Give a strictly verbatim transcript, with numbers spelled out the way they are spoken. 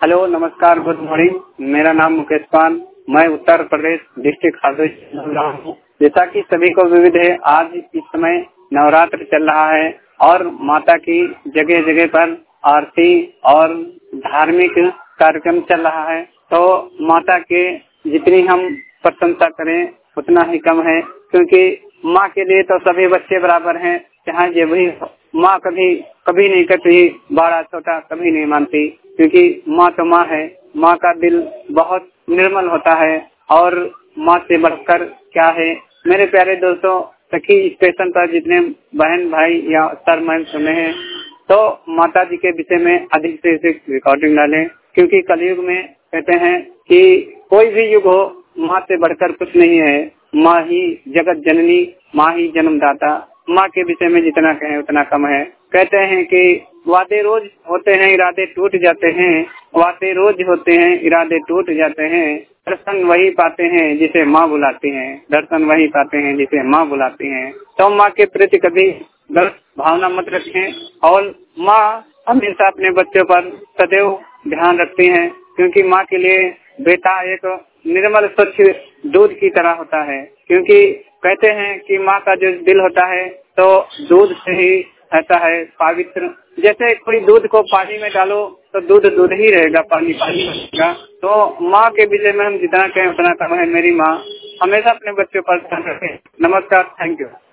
Hello, नमस्कार, good morning. मेरा नाम मुकेश पान, मैं उत्तर प्रदेश डिस्ट्रिक्ट हाजीर से रहा हूँ। जैसा कि सभी को विविध है, आज इस समय नवरात्र चल रहा है और माता की जगह जगह पर आरती और धार्मिक कार्यक्रम चल रहा है। तो माता के जितनी हम प्रशंसा करें उतना ही कम है, क्योंकि माँ के लिए तो सभी बच्चे बराबर हैं। चाहे जो भी माँ कभी कभी नहीं कहती बड़ा छोटा, कभी नहीं मानती, क्योंकि माँ तो माँ है। माँ का दिल बहुत निर्मल होता है और माँ से बढ़कर क्या है। मेरे प्यारे दोस्तों, सखी स्टेशन पर जितने बहन भाई या सर मैम सुने हैं, तो माता जी के विषय में अधिक से अधिक रिकॉर्डिंग डालें, क्योंकि कलयुग में कहते हैं कि कोई भी युग हो, माँ से बढ़कर कुछ नहीं है। माँ ही जगत जननी, माँ ही जन्मदाता। माँ के विषय में जितना कहें उतना कम है। कहते हैं कि वादे रोज होते हैं, इरादे टूट जाते हैं। वादे रोज होते हैं, इरादे टूट जाते हैं। दर्शन वही पाते हैं जिसे माँ बुलाती हैं। दर्शन वही पाते हैं जिसे माँ बुलाती हैं। तो माँ के प्रति कभी गलत भावना मत रखें और माँ हमेशा अपने बच्चों पर सदैव ध्यान रखती हैं, क्योंकि माँ के लिए बेटा एक निर्मल स्वच्छ दूध की तरह होता है। क्योंकि कहते हैं कि माँ का जो दिल होता है तो दूध से ही रहता है पवित्र। जैसे कोई दूध को पानी में डालो तो दूध दूध ही रहेगा, पानी पानी रहेगा। तो माँ के विषय में हम जितना कहें उतना कम है। मेरी माँ हमेशा अपने बच्चों पर ध्यान रखें। नमस्कार, थैंक यू।